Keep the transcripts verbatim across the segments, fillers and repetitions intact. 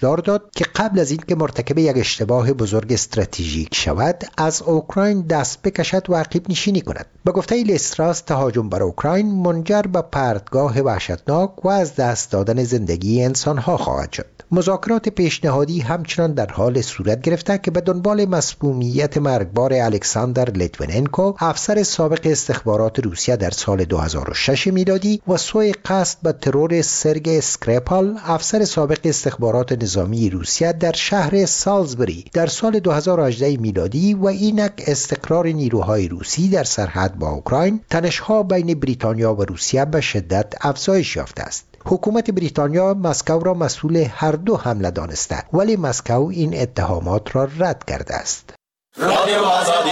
هشدار داد که قبل از اینکه مرتکب یک اشتباه بزرگ استراتژیک شود از اوکراین دست بکشد و عقب نشینی کند. به گفته لیستراس تهاجم بر اوکراین منجر به پرتگاه وحشتناک و از دست دادن زندگی انسانها خواهد شد. مذاکرات پیشنهادی همچنان در حال صورت گرفته که به دنبال مسمومیت مرگبار الکساندر لیتویننکو، افسر سابق استخبارات روسیه در سال دو هزار و شش میلادی، و سوء قصد به ترور سرگئی اسکریپال، افسر سابق استخبارات نظامی روسیه در شهر سالزبری در سال دو هزار و هجده میلادی و اینک استقرار نیروهای روسی در سرحد با اوکراین، تنش‌ها بین بریتانیا و روسیه به شدت افزایش یافته است. حکومت بریتانیا مسکو را مسئول هر دو حمله دانسته، ولی مسکو این اتهامات را رد کرده است. رادیو آزادی.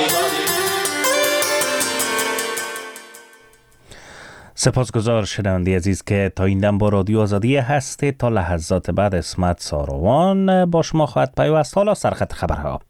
سپاسگزار شنونده عزیز که تا این دم با رادیو آزادی هستید. تا لحظات بعد اسمت ساروان با شما خواهد پیوست. حالا سرخط خبرها.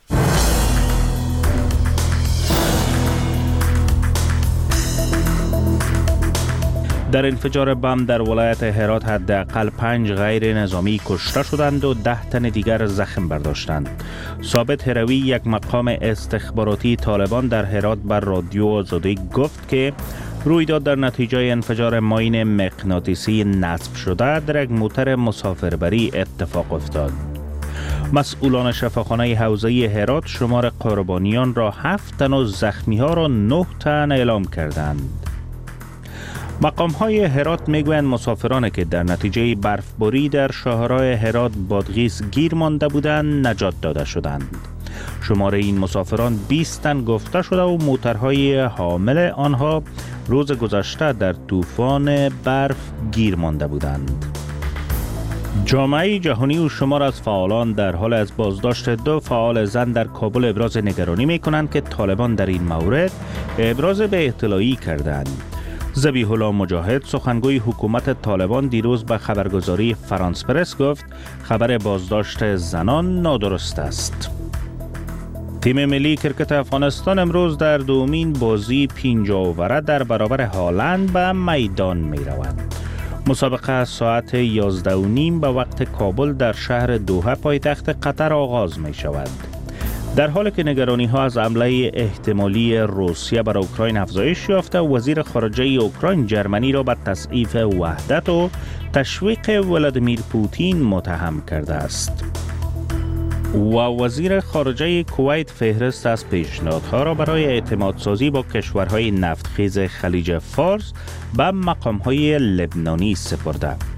در انفجار بم در ولایت هرات حداقل پنج غیر نظامی کشته شدند و ده تن دیگر زخم برداشتند. ثابت هروی، یک مقام استخباراتی طالبان در هرات بر رادیو آزادی گفت که رویداد در نتیجه انفجار ماین مغناطیسی نصب شده در یک موتر مسافربری اتفاق افتاد. مسئولان شفاخانه حوزه هرات شمار قربانیان را هفت تن و زخمی ها را نه تن اعلام کردند. مقام های هرات میگویند مسافرانی که در نتیجه برفباری در شاهراه هرات بادغیس گیر مانده بودند نجات داده شدند. شمار این مسافران بیست تن گفته شده و موترهای حامل آنها روز گذشته در طوفان برف گیر مانده بودند. جامعه جهانی و شمار از فعالان در حال از بازداشت دو فعال زن در کابل ابراز نگرانی می کنند که طالبان در این مورد ابراز به اطلاعی کردند. ذبیح الله مجاهد، سخنگوی حکومت طالبان، دیروز به خبرگزاری فرانس پرس گفت خبر بازداشت زنان نادرست است. تیم ملی کرکت افغانستان امروز در دومین بازی پنجاوره در برابر هالند به میدان می رود. مسابقه ساعت یازده و نیم به وقت کابل در شهر دوحه پایتخت قطر آغاز می شود. در حالی که نگرانی ها از حمله احتمالی روسیه بر اوکراین افزایش یافته، وزیر خارجه اوکراین جرمنی را به تضعیف وحدت و تشویق ولادیمیر پوتین متهم کرده است. و وزیر خارجه کویت فهرست از پیشنهادها را برای اعتماد سازی با کشورهای نفتخیز خلیج فارس به مقامهای لبنانی سپرده.